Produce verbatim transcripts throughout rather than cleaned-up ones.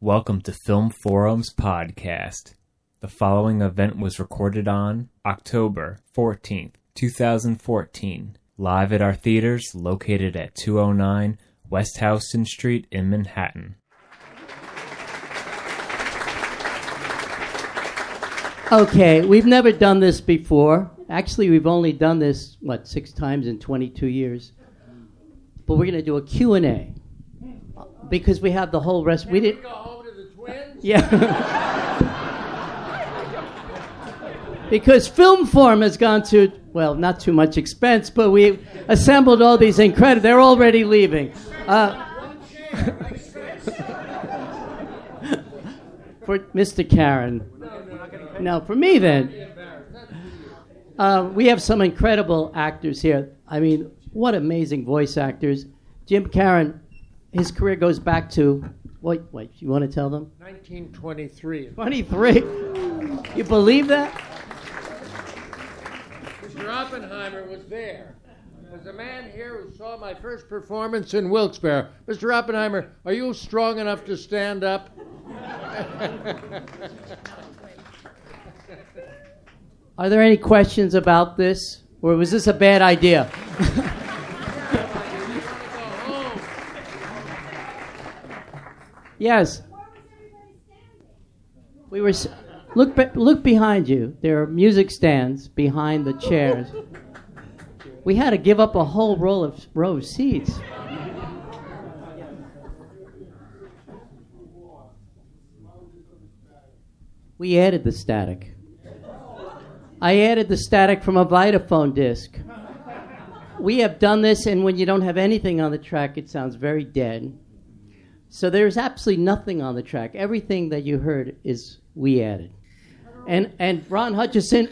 Welcome to Film Forum's podcast. The following event was recorded on October fourteenth, twenty fourteen, live at our theaters located at two oh nine West Houston Street in Manhattan. Okay, we've never done this before. Actually, we've only done this, what, six times in twenty-two years. But we're going to do a Q and A. Because we have the whole rest. Can we we didn't. go home to the twins? Yeah. Because Film Forum has gone to, well, not too much expense, but we assembled all these incredible. They're already leaving. Uh, for Mister Karen. No, for me then. Uh, we have some incredible actors here. I mean, what amazing voice actors. Jim Karen, his career goes back to, wait, wait, you want to tell them? nineteen twenty-three. twenty-three. You believe that? Mister Oppenheimer was there. There's a man here who saw my first performance in Wilkes-Barre. Mister Oppenheimer, are you strong enough to stand up? Are there any questions about this? Or was this a bad idea? Yes. We were. s- Look, be- look behind you. There are music stands behind the chairs. We had to give up a whole row of row of seats. We added the static. I added the static from a Vitaphone disc. We have done this, and when you don't have anything on the track, it sounds very dead. So there's absolutely nothing on the track. Everything that you heard is we added. And and Ron Hutchison,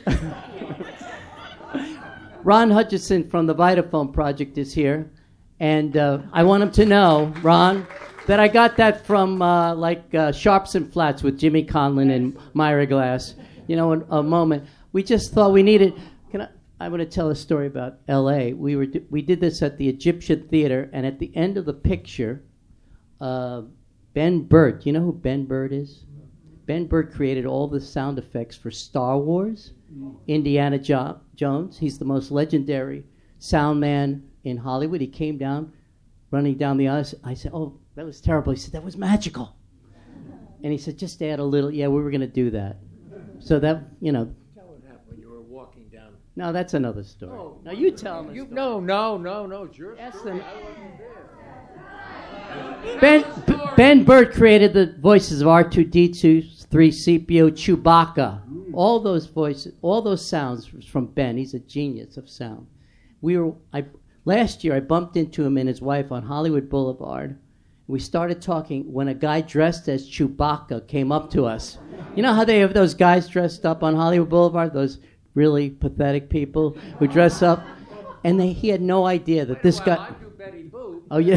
Ron Hutchison from the Vitaphone Project is here, and uh, I want him to know, Ron, that I got that from uh, like uh, Sharps and Flats with Jimmy Conlon and Myra Glass. You know, in a moment. We just thought we needed. Can I? I want to tell a story about L A. We were we did this at the Egyptian Theater, and at the end of the picture, uh, Ben Burt. You know who Ben Burt is? Ben Burt created all the sound effects for Star Wars, Indiana jo- Jones. He's the most legendary sound man in Hollywood. He came down, running down the aisle. I said, "Oh, that was terrible." He said, "That was magical." And he said, "Just add a little." Yeah, we were going to do that. So that you know. When you were walking down. No, that's another story. Oh, now you tell me. You, no, no, no, no. It's your Ask story. them. I wasn't there. Ben B- Ben Burt created the voices of R two D two, three C P O, Chewbacca. All those voices, all those sounds was from Ben. He's a genius of sound. We were I last year I bumped into him and his wife on Hollywood Boulevard. We started talking when a guy dressed as Chewbacca came up to us. You know how they have those guys dressed up on Hollywood Boulevard, those really pathetic people who dress up? And they, he had no idea that this well, guy... I do Betty Boop. Oh, yeah.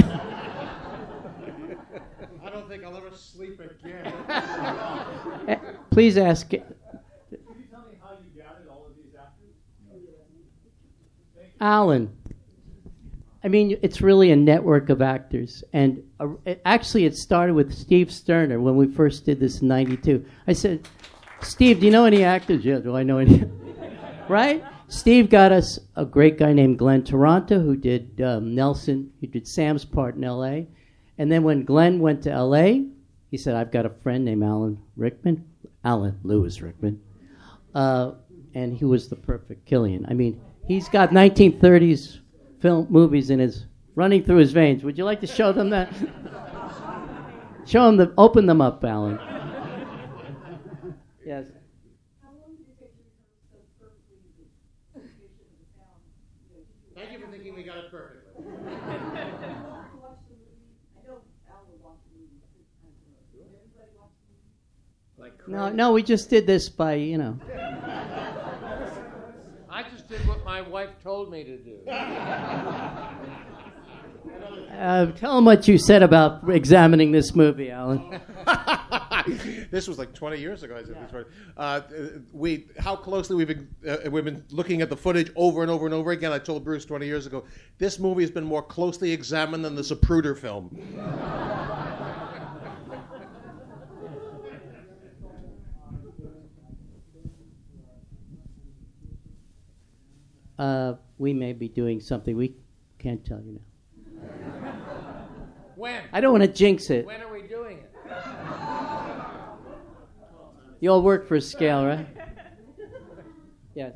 I don't think I'll ever sleep again. Please ask... Can you tell me how you gathered all of these actors? Alan. I mean, it's really a network of actors. And uh, it, actually, it started with Steve Sterner when we first did this in ninety-two. I said, Steve, do you know any actors? Yeah, do I know any? Right? Steve got us a great guy named Glenn Toronto who did um, Nelson, who did Sam's part in L A. And then when Glenn went to L A, he said, I've got a friend named Alan Rickman. Alan Lewis Rickman. Uh, and he was the perfect Killian. I mean, he's got nineteen thirties film movies in his running through his veins. Would you like to show them that? Show them the open them up, Alan. Yes. Thank you for thinking we got it perfectly. Like No, no, we just did this by, you know. I just did what my wife told me to do. Uh, tell them what you said about examining this movie, Alan. This was like twenty years ago. I said this right. Uh, we how closely we've been uh, we've been looking at the footage over and over and over again. I told Bruce twenty years ago, this movie has been more closely examined than the Zapruder film. uh, we may be doing something. We can't tell you now. When? I don't want to jinx it. When are we doing it? You all work for a scale, right? Yes.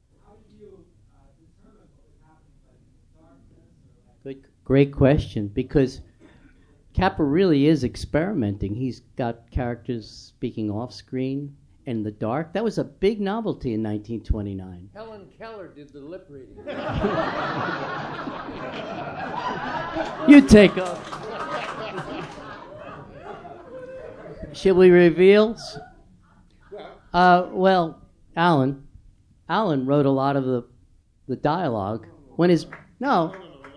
Good, great question, because Capra really is experimenting. He's got characters speaking off screen in the dark. That was a big novelty in nineteen twenty-nine. Helen Keller did the lip reading. You take off. Shall we reveal? Uh, well, Alan, Alan wrote a lot of the the dialogue when his no.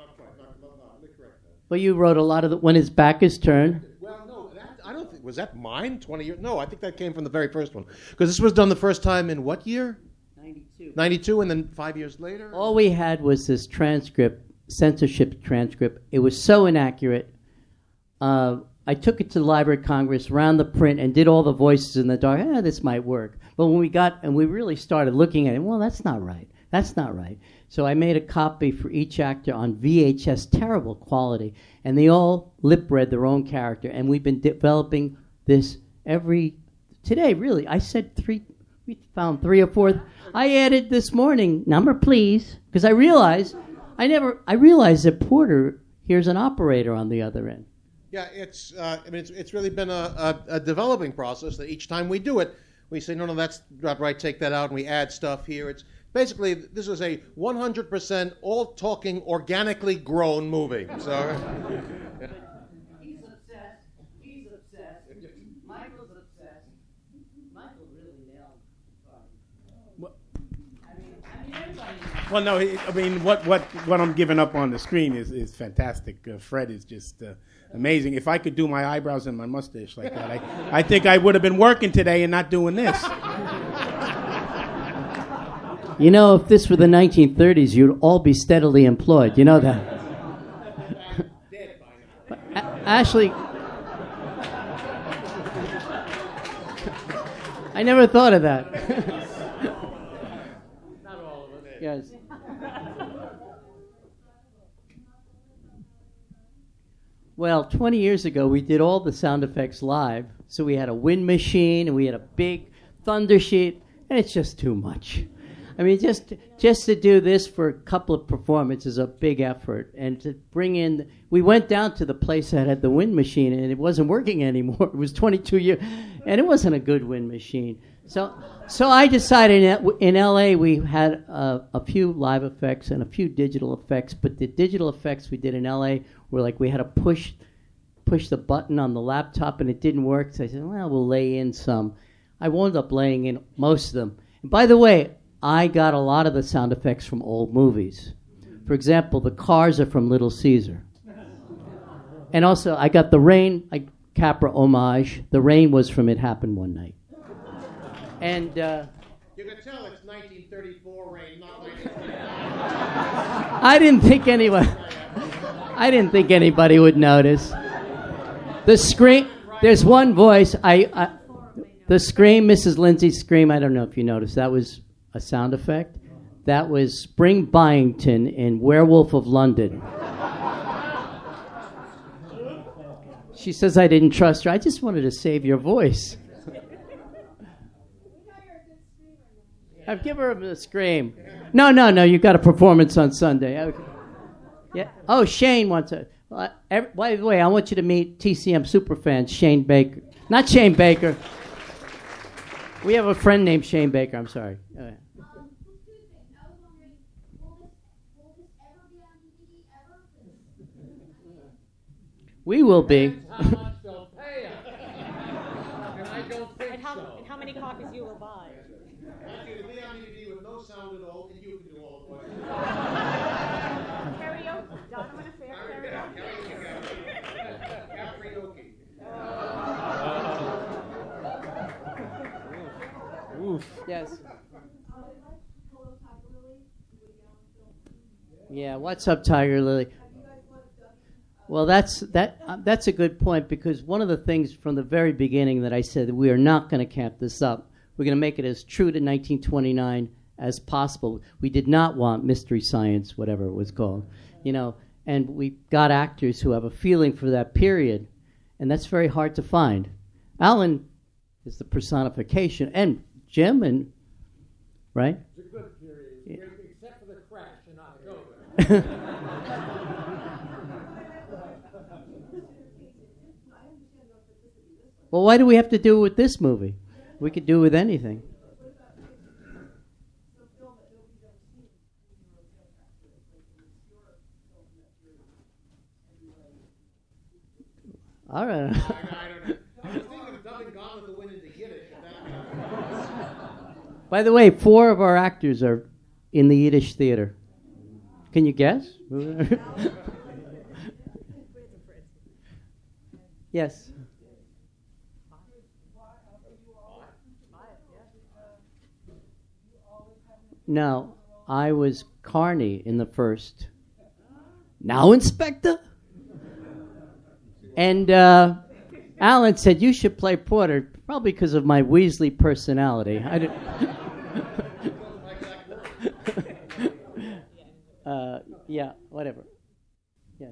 But you wrote a lot of the when his back is turned. Well, no, that, I don't think was that mine. Twenty years? No, I think that came from the very first one because this was done the first time in what year? Ninety-two. Ninety-two, and then five years later. All we had was this transcript, censorship transcript. It was so inaccurate. Uh, I took it to the Library of Congress, ran the print, and did all the voices in the dark. Eh, this might work. But when we got, and we really started looking at it, well, that's not right. That's not right. So I made a copy for each actor on V H S, terrible quality, and they all lip-read their own character. And we've been developing this every, today, really. I said three, we found three or four. I added this morning, number please, because I realized, I never, I realized that Porter hears an operator on the other end. Yeah, it's. Uh, I mean, it's, it's really been a, a, a developing process. That each time we do it, we say, no, no, that's not right. Take that out, and we add stuff here. It's basically this is a one hundred percent all talking, organically grown movie. So. Yeah. He's obsessed. He's obsessed. Michael's obsessed. Michael really nailed it. I mean, I mean, everybody. Well, no, I mean, what, what, what I'm giving up on the screen is, is fantastic. Uh, Fred is just uh, amazing. If I could do my eyebrows and my mustache like that, I, I think I would have been working today and not doing this. You know, if this were the nineteen thirties, you'd all be steadily employed. You know that. A- Ashley, I never thought of that. Not all of us. Yes. Well, twenty years ago, we did all the sound effects live. So we had a wind machine, and we had a big thunder sheet, and it's just too much. I mean, just just to do this for a couple of performances is a big effort. And to bring in, we went down to the place that had the wind machine, and it wasn't working anymore. It was twenty-two years, and it wasn't a good wind machine. So so I decided in, in L A we had uh, a few live effects and a few digital effects, but the digital effects we did in L A were like we had to push push the button on the laptop, and it didn't work. So I said, well, we'll lay in some. I wound up laying in most of them. And by the way, I got a lot of the sound effects from old movies. For example, the cars are from Little Caesar. And also, I got the rain, I, Capra homage. The rain was from It Happened One Night. And uh, You can tell it's nineteen thirty-four rain, not nineteen thirty-five. I didn't think anyone, I didn't think anybody would notice. The scream, there's one voice. I, I the scream, Missus Lindsay's scream. I don't know if you noticed. That was a sound effect. That was Spring Byington in Werewolf of London. She says I didn't trust her. I just wanted to save your voice. I'll give her a scream. No, no, no. You got a performance on Sunday. Okay. Yeah. Oh, Shane wants to. Uh, every, by the way, I want you to meet T C M superfan Shane Baker. Not Shane Baker. We have a friend named Shane Baker. I'm sorry. Go ahead. We will be. How much they'll pay us. And I don't think And how, so. and how many copies you will buy. Actually, to be on D V D with no sound at all, and you can do all the voices. Karaoke. Donovan Affair karaoke. Karaoke. Yes. Yeah. What's up, Tiger Lily? Well, that's that. Uh, that's a good point, because one of the things from the very beginning that I said that we are not going to camp this up. We're going to make it as true to nineteen twenty-nine as possible. We did not want Mystery Science, whatever it was called, you know, and we got actors who have a feeling for that period, and that's very hard to find. Alan is the personification, and Jim, and right? It's a good period, except for the crash in October. Well, why do we have to do it with this movie? We could do it with anything. All right. I, I don't know. I was thinking of dubbing Gone with the Wind into Yiddish. By the way, four of our actors are in the Yiddish theater. Can you guess? Yes. No, I was Carney in the first. Now, Inspector? And uh, Alan said, you should play Porter, probably because of my Weasley personality. I didn't uh, yeah, whatever. Yeah.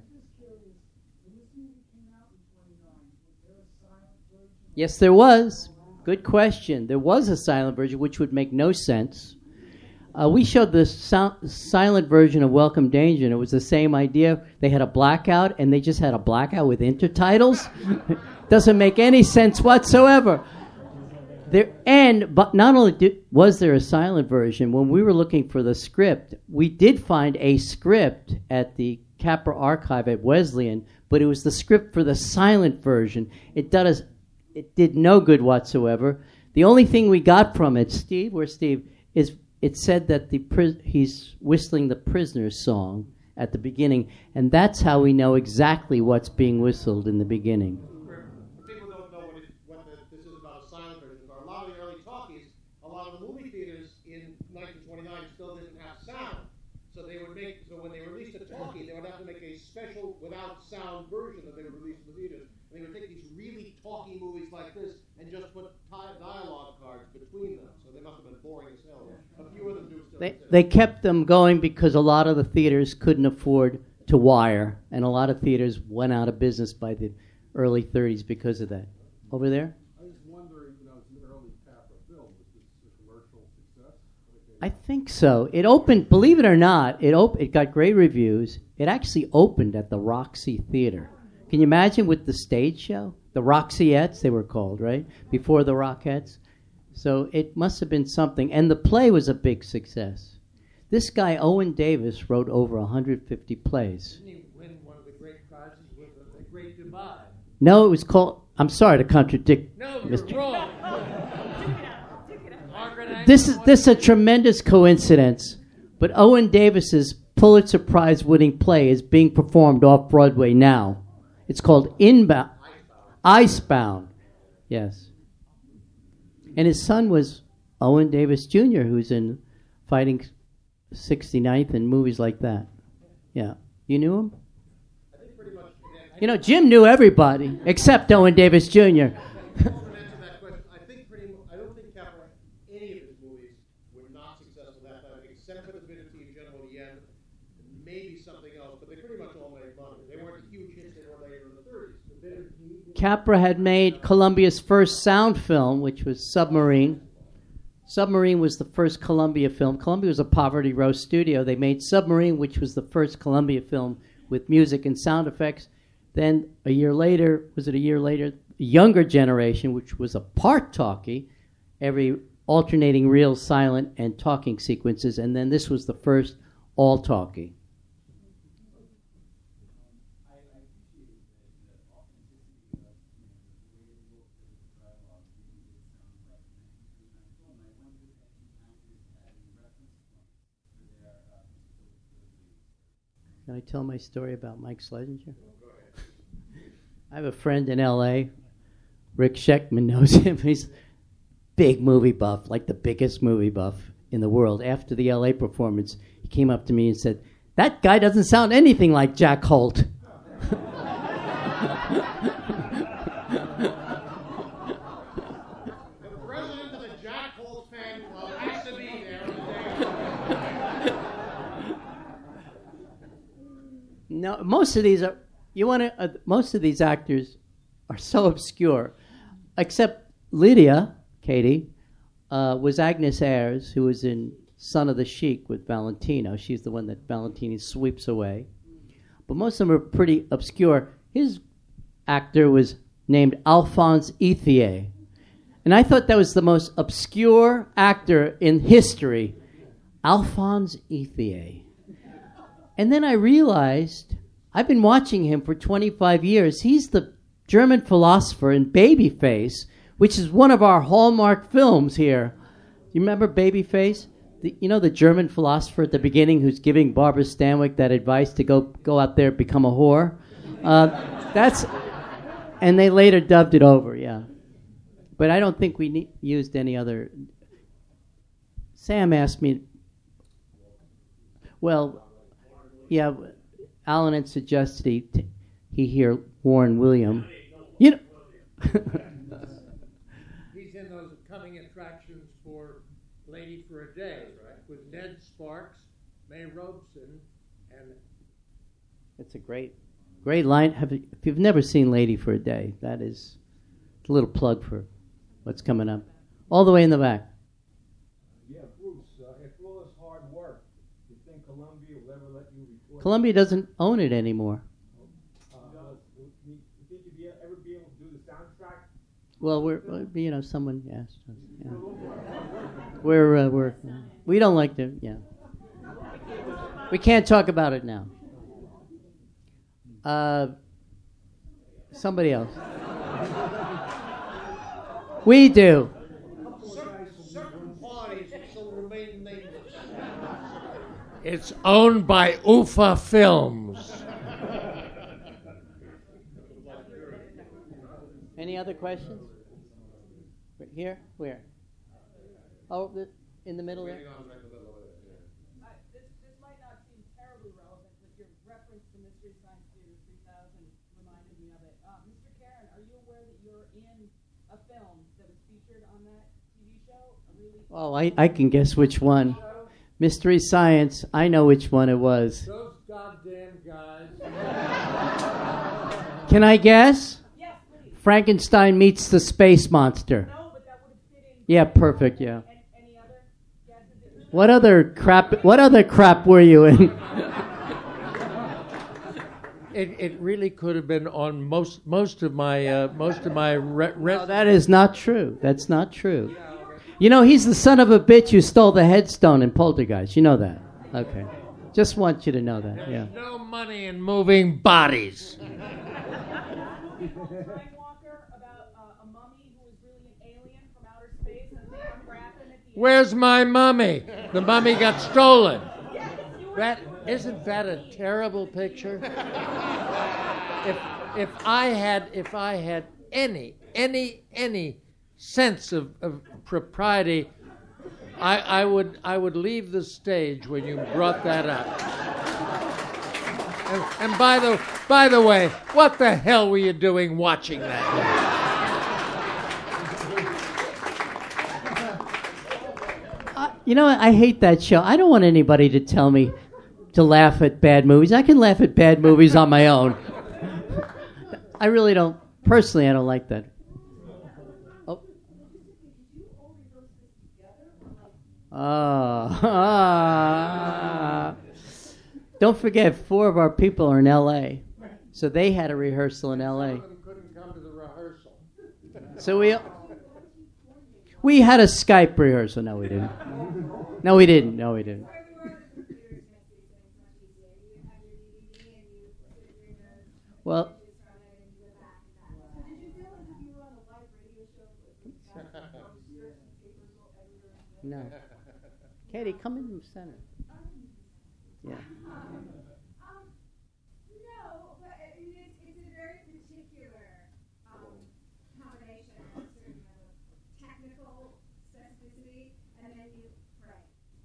Yes, there was. Good question. There was a silent version, which would make no sense. Uh, we showed the so- silent version of Welcome Danger, and it was the same idea. They had a blackout, and they just had a blackout with intertitles. Doesn't make any sense whatsoever. There, and but not only did, was there a silent version, when we were looking for the script, we did find a script at the Capra Archive at Wesleyan, but it was the script for the silent version. It did us, it did no good whatsoever. The only thing we got from it, Steve, where's Steve, is it said that the pri- he's whistling the Prisoner's song at the beginning, and that's how we know exactly what's being whistled in the beginning. People don't know what, it, what the, this is about a silent version. A lot of the early talkies, a lot of the movie theaters in nineteen twenty-nine still didn't have sound. So they would make, so when they released a talkie, they would have to make a special without sound version that they would release in the theaters. And they would take these really talky movies like this and just put ti- dialogue cards between them. So they must have been boring as hell. A few of them do still They, exist. they kept them going because a lot of the theaters couldn't afford to wire, and a lot of theaters went out of business by the early thirties because of that. Over there? I was wondering, you know, it's an early Capra film. Was this a commercial success? I think so. It opened, believe it or not, it op- it got great reviews. It actually opened at the Roxy Theater. Can you imagine with the stage show? The Roxyettes, they were called, right? Before the Rockettes. So it must have been something. And the play was a big success. This guy, Owen Davis, wrote over one hundred fifty plays. Didn't he win one of the great prizes with the, the Great Divide? No, it was called, I'm sorry to contradict No, you're Mister wrong. Margaret This is Angel this is a tremendous coincidence, but Owen Davis's Pulitzer Prize winning play is being performed off Broadway now. It's called Inbound, Icebound. Yes. And his son was Owen Davis Junior, who's in Fighting sixty-ninth and movies like that. Yeah. You knew him? You know, Jim knew everybody except Owen Davis Junior To answer that question, I think pretty. mu- I don't think Capra, any of his movies were not successful that time, except for the Divinity of General Yen, maybe something else, but they pretty much all made money. They weren't huge hits. They were later in the thirties. Capra had made Columbia's first sound film, which was Submarine. Submarine was the first Columbia film. Columbia was a Poverty Row studio. They made Submarine, which was the first Columbia film with music and sound effects. Then a year later, was it a year later, Younger Generation, which was a part talkie, every alternating real, silent, and talking sequences. And then this was the first all talkie. Can I tell my story about Mike Schlesinger? I have a friend in L A Rick Sheckman knows him. He's a big movie buff, like the biggest movie buff in the world. After the L A performance, he came up to me and said, "That guy doesn't sound anything like Jack Holt." The president of the Jack Holt fan club has to be there. No, most of these are. You want to? Uh, most of these actors are so obscure, except Lydia, Katie, uh, was Agnes Ayres, who was in Son of the Sheik with Valentino. She's the one that Valentino sweeps away. But most of them are pretty obscure. His actor was named Alphonse Ethier. And I thought that was the most obscure actor in history. Alphonse Ethier. And then I realized, I've been watching him for twenty-five years. He's the German philosopher in Babyface, which is one of our hallmark films here. You remember Babyface? The, you know the German philosopher at the beginning who's giving Barbara Stanwyck that advice to go go out there and become a whore? Uh, that's, and they later dubbed it over, yeah. But I don't think we ne- used any other. Sam asked me, well, yeah, Alan had suggested he, t- he hear Warren William. You know. He's in those coming attractions for Lady for a Day, right? With Ned Sparks, May Robeson, and It's a great, great line. Have you, if you've never seen Lady for a Day, that is a little plug for what's coming up. All the way in the back. Yeah, Bruce, uh, after all this hard work, you think Columbia will ever let you record? Columbia doesn't own it anymore. Uh, you, you think you'd be, ever be able to do the soundtrack? Well, we're, well, you know, someone asked us. Yeah. We're, uh, we're, we don't like to, yeah. We can't talk about it now. Uh, somebody else. We do. Certain parties shall remain nameless. it's owned by Ufa Films. Any other questions? Right here? Where? Oh, the, in the middle there? Uh, this, this might not seem terribly relevant, but your reference to Mystery Science Theater three thousand reminded me of it. Uh, Mister Karen, are you aware that you're in a film that was featured on that T V show? A really Oh, I, I can guess which one. Mystery Science, I know which one it was. Those goddamn guys. Can I guess? Yes, please. Frankenstein meets the space monster. No, but that would have fit in. Yeah, perfect, yeah. An- any other guesses? What other crap what other crap were you in? It it really could have been on most most of my uh, most of my re- re- No, that is not true. That's not true. You know, he's the son of a bitch who stole the headstone in Poltergeist. You know that. Okay. Just want you to know that, yeah. no money in moving bodies. Time Walker about uh, a mummy who was really an alien from outer space and they unwrap him at the end. Where's my mummy? The mummy got stolen. That isn't that a terrible picture? If if I had if I had any any any sense of, of propriety, I, I would I would leave the stage when you brought that up. And, and by the by the way, what the hell were you doing watching that? Uh, you know, I hate that show. I don't want anybody to tell me to laugh at bad movies. I can laugh at bad movies on my own. I really don't. Personally, I don't like that. Oh. Ah. Don't forget, four of our people are in L A, so they had a rehearsal in L A. Couldn't come to the rehearsal. So we we had a Skype rehearsal. No, we didn't. No, we didn't. No, we didn't. Well, no. Katie, come in the center. Yeah. Um, no, but I mean, it's, it's a very particular um, combination of sort of technical specificity and then you pray.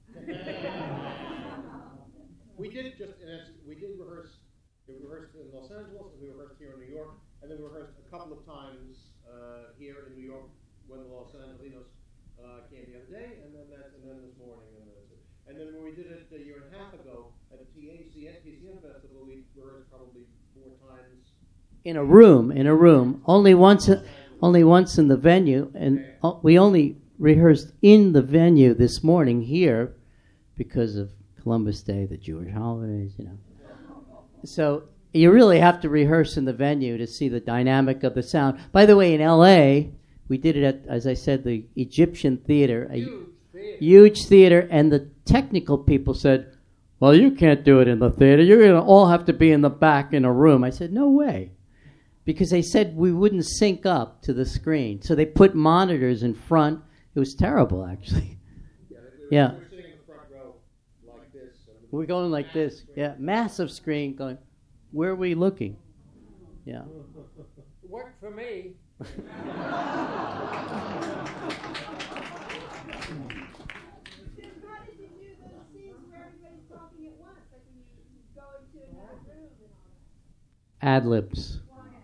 We did just, and it's, we did rehearse. We rehearsed in Los Angeles, and we rehearsed here in New York, and then we rehearsed a couple of times uh, here in New York when the Los Angelinos uh, came the other day, and then that, and then this morning. And that's it. And then when we did it a year and a half ago at the T A C N Festival, we rehearsed probably four times. In a room, in a room, only once, only once in the venue, and o- we only rehearsed in the venue this morning here because of Columbus Day, the Jewish holidays, you know. So you really have to rehearse in the venue to see the dynamic of the sound. By the way, in L A, we did it at, as I said, the Egyptian Theater, a Huge theater. huge theater, and the technical people said, well, you can't do it in the theater. You're going to all have to be in the back in a room. I said, no way. Because they said we wouldn't sync up to the screen. So they put monitors in front. It was terrible, actually. Yeah. We were, Yeah. we were sitting in the front row like this. and We're going like this. Yeah, massive screen going, where are we looking? Yeah. Worked for me. Then how did you do those scenes where everybody's talking at once, like when you go into another room and all that? Ad-libs.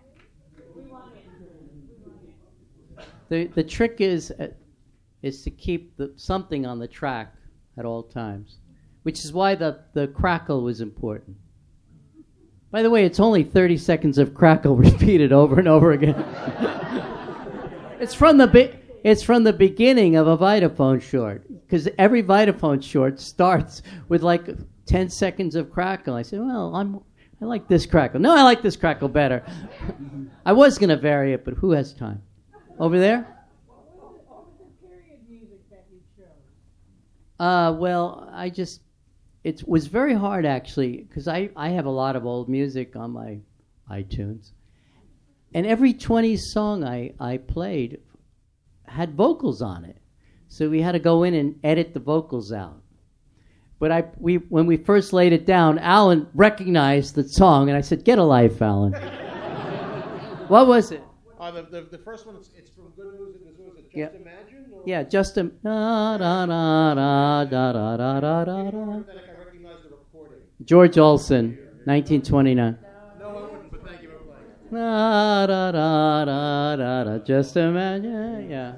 The the trick is uh, is to keep the, something on the track at all times, which is why the, the crackle was important. By the way, it's only thirty seconds of crackle repeated over and over again. It's from the bi- it's from the beginning of a Vitaphone short, because every Vitaphone short starts with like ten seconds of crackle. I said, well, I'm I like this crackle. No, I like this crackle better. I was going to vary it, but who has time? Over there? What was the, what was the period music that you chose? Uh, well, I just, it was very hard actually, because I, I have a lot of old music on my iTunes. And every twenties song I, I played had vocals on it. So we had to go in and edit the vocals out. But I, we, when we first laid it down, Alan recognized the song, and I said, get a life, Alan. What was it? Uh, the, the, the first one, it's, it's from Good News and Good News. Just Yeah. Imagine? Or Yeah, just a... Da, da, da, da, da, da, da, da, da, da. That I recognize the recording. George Olson, nineteen twenty-nine. No, I wouldn't, but thank you for playing. Da, da, da, da, da, da, just imagine, yeah.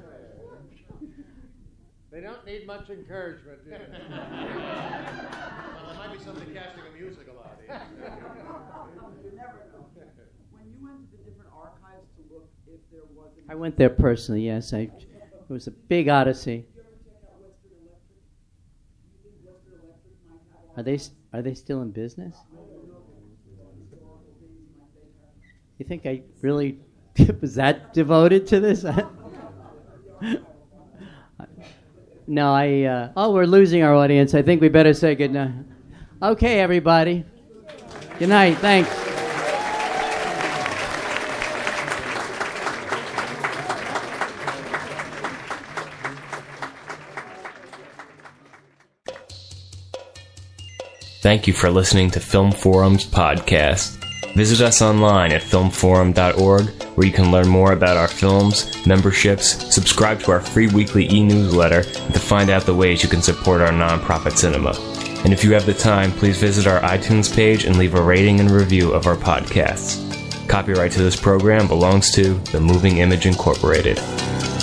They don't need much encouragement, do they? Well, there might be something casting a music a lot. Yeah. You never know. When you went to the different archives to look if there was an I went there personally, yes. I, it was a big odyssey. Are they are they still in business? You think I really was that devoted to this? No, I. Uh, oh, we're losing our audience. I think we better say good night. Okay, everybody. Good night. Thanks. Thank you for listening to Film Forum's podcast. Visit us online at film forum dot org, where you can learn more about our films, memberships, subscribe to our free weekly e-newsletter, and to find out the ways you can support our nonprofit cinema. And if you have the time, please visit our iTunes page and leave a rating and review of our podcasts. Copyright to this program belongs to The Moving Image Incorporated.